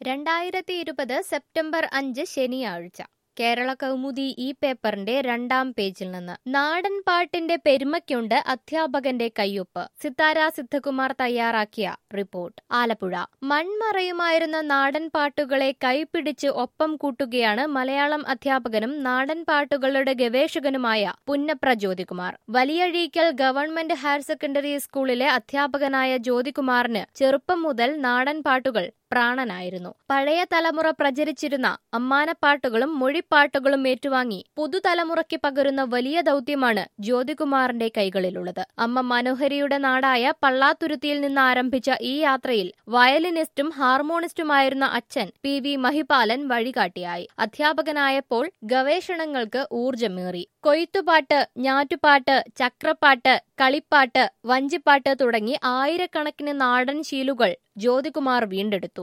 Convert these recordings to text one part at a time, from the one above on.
2020 September 5 ശനിയാഴ്ച കേരള കൗമുദി ഈ പേപ്പറിന്റെ 2-ാം പേജിൽ നിന്ന് നാടൻ പാട്ടിന്റെ പെരുമയ്ക്കുണ്ട് അധ്യാപകന്റെ കയ്യൊപ്പ്. സിത്താര സിദ്ധകുമാർ തയ്യാറാക്കിയ റിപ്പോർട്ട്. ആലപ്പുഴ. മൺമറയുമായിരുന്ന നാടൻ പാട്ടുകളെ കൈപിടിച്ച് ഒപ്പം കൂട്ടുകയാണ് മലയാളം അധ്യാപകനും നാടൻ പാട്ടുകളുടെ ഗവേഷകനുമായ Punnapra Jyothikumar. Valiyazheekkal government higher secondary സ്കൂളിലെ അധ്യാപകനായ ജ്യോതികുമാറിന് ചെറുപ്പം മുതൽ നാടൻ പാട്ടുകൾ പ്രാണനായിരുന്നു. പഴയ തലമുറ പ്രചരിച്ചിരുന്ന അമ്മാനപ്പാട്ടുകളും മൊഴിപ്പാട്ടുകളും ഏറ്റുവാങ്ങി പുതുതലമുറയ്ക്ക് പകരുന്ന വലിയ ദൗത്യമാണ് ജ്യോതികുമാറിന്റെ കൈകളിലുള്ളത്. അമ്മ മനോഹരിയുടെ നാടായ പള്ളാത്തുരുത്തിയിൽ നിന്ന് ആരംഭിച്ച ഈ യാത്രയിൽ വയലിനിസ്റ്റും ഹാർമോണിസ്റ്റുമായിരുന്ന അച്ഛൻ പി.വി. മഹിപാലൻ വഴികാട്ടിയായി. അധ്യാപകനായപ്പോൾ ഗവേഷണങ്ങൾക്ക് ഊർജമേറി. കൊയ്ത്തുപാട്ട്, ഞാറ്റുപാട്ട്, ചക്രപ്പാട്ട്, കളിപ്പാട്ട്, വഞ്ചിപ്പാട്ട് തുടങ്ങി ആയിരക്കണക്കിന് നാടൻ ശീലുകൾ ജ്യോതികുമാർ വീണ്ടെടുത്തു.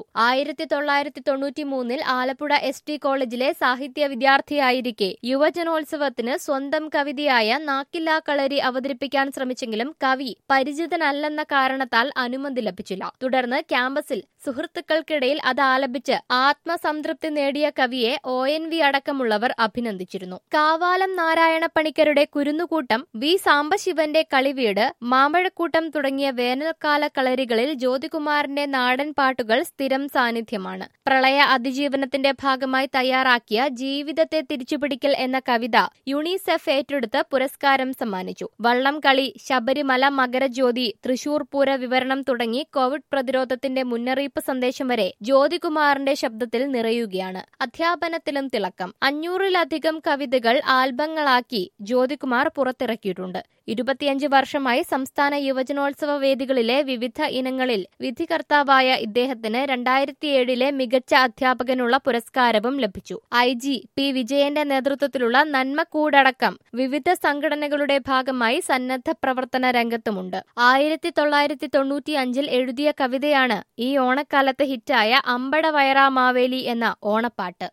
1993 ആലപ്പുഴ ST കോളേജിലെ സാഹിത്യ വിദ്യാർത്ഥിയായിരിക്കെ യുവജനോത്സവത്തിന് സ്വന്തം കവിതയായ നാക്കില്ലാ കളരി അവതരിപ്പിക്കാൻ ശ്രമിച്ചെങ്കിലും കവി പരിചിതനല്ലെന്ന കാരണത്താൽ അനുമതി ലഭിച്ചില്ല. തുടർന്ന് ക്യാമ്പസിൽ സുഹൃത്തുക്കൾക്കിടയിൽ അത് ആലപിച്ച് ആത്മസംതൃപ്തി നേടിയ കവിയെ ONV അടക്കമുള്ളവർ അഭിനന്ദിച്ചിരുന്നു. കാവാലം നാരായണ പണിക്കരുടെ കുരുന്നുകൂട്ടം, വി സാംബശിവന്റെ കളിവീട്, മാമ്പഴക്കൂട്ടം തുടങ്ങിയ വേനൽക്കാല കളരികളിൽ ജ്യോതികുമാറിന്റെ നാടൻ പാട്ടുകൾ സ്ഥിരം സാന്നിധ്യമാണ്. പ്രളയ അതിജീവനത്തിന്റെ ഭാഗമായി തയ്യാറാക്കിയ ജീവിതത്തെ തിരിച്ചുപിടിക്കൽ എന്ന കവിത യുണിസെഫ് ഏറ്റെടുത്ത് പുരസ്കാരം സമ്മാനിച്ചു. വള്ളംകളി, ശബരിമല മകരജ്യോതി, തൃശൂർ പൂര വിവരണം തുടങ്ങി കോവിഡ് പ്രതിരോധത്തിന്റെ മുന്നറിയിപ്പ് സന്ദേശം വരെ ജ്യോതികുമാറിന്റെ ശബ്ദത്തിൽ നിറയുകയാണ്. അധ്യാപനത്തിലും തിളക്കം. 500-ലധികം കവിതകൾ ആൽബങ്ങളാക്കി ജ്യോതികുമാർ പുറത്തിറക്കിയിട്ടുണ്ട്. 25 വർഷമായി സംസ്ഥാന യുവജനോത്സവ വേദികളിലെ വിവിധ ഇനങ്ങളിൽ വിധികർത്താവായ ഇദ്ദേഹത്തിന് 2007 മികച്ച അധ്യാപകനുള്ള പുരസ്കാരവും ലഭിച്ചു. IG P. വിജയന്റെ നേതൃത്വത്തിലുള്ള നന്മക്കൂടടക്കം വിവിധ സംഘടനകളുടെ ഭാഗമായി സന്നദ്ധ പ്രവർത്തന രംഗത്തുമുണ്ട്. 1995 എഴുതിയ കവിതയാണ് ഈ ഓണക്കാലത്ത് ഹിറ്റായ അമ്പട വയറാ മാവേലി എന്ന ഓണപ്പാട്ട്.